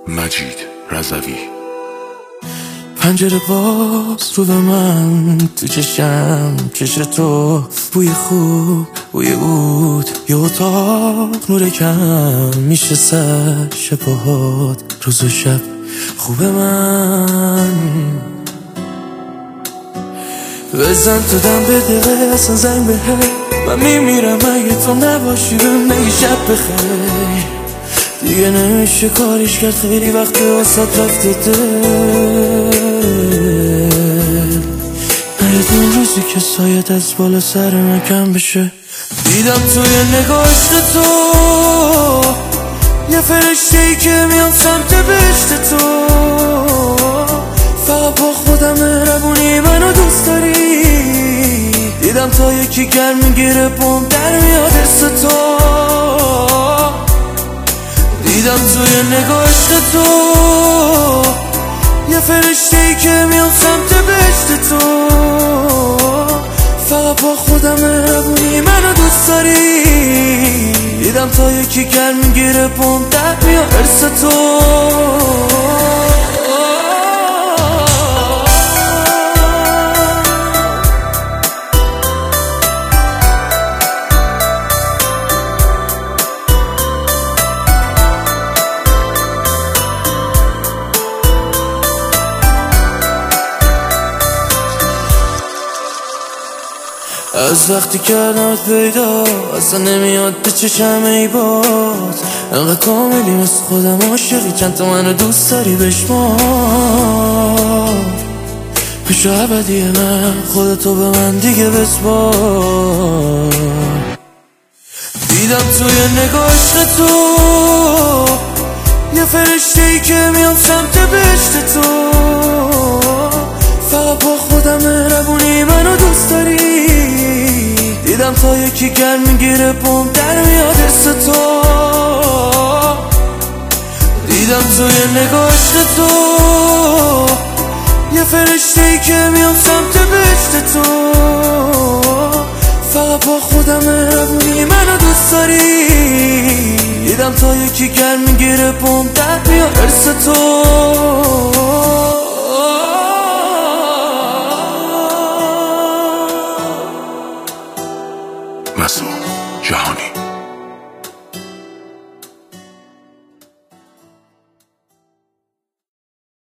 مجید رضوی. پنجره باز رو به من، تو چشم چش تو، بوی خوب بوی عود، یه اتاق نور کم میشه سر شبهات، روز و شب خوب من. بزن تو دم بده اصلا زنگ به من میمیرم اگه تو نباشی، بهم نگی شب بخیر. دیگه نمیشه کاریش کرد، خیلی وقت واسات رفته دل. نیاد اون روزی که سایت از بالا سر من کم بشه. دیدم توی نگاه عشق تو یه فرشته‌ای که میام سمت بهشت تو. فقط با خودم مهربونی منو دوست داری. دیدم تا یکی گرم میگیره پام در میاد حس تو. دیدم توی نگاه عشق تو یه فرشته‌ای که میام سمت بهشت تو. فقط با خودم مهربونی منو دوست داری. دیدم تا یکی گرم میگیره پام در میاد حس تو. از وقتی کردمت پیدا اصلا نمیاد به چشم ای باز. انقدر کاملی مثل خودم عاشقی، چند تا منو دوست داری بشمار. پیش ابدی من خودتو به من دیگه بسپار. دیدم توی نگاه عشق تو یه فرشته‌ای که میام سمت بهشت تو. فقط با خودم مهربونی منو دوست داری. دیدم تا یکی گرم میگیره پام در میاد حس تو. دیدم توی نگاه عشق تو یه فرشته‌ای که میام سمت بهشت تو. فقط با خودم مهربونی منو دوست داری. دیدم تا یکی گرم میگیره پام در میاد حس تو.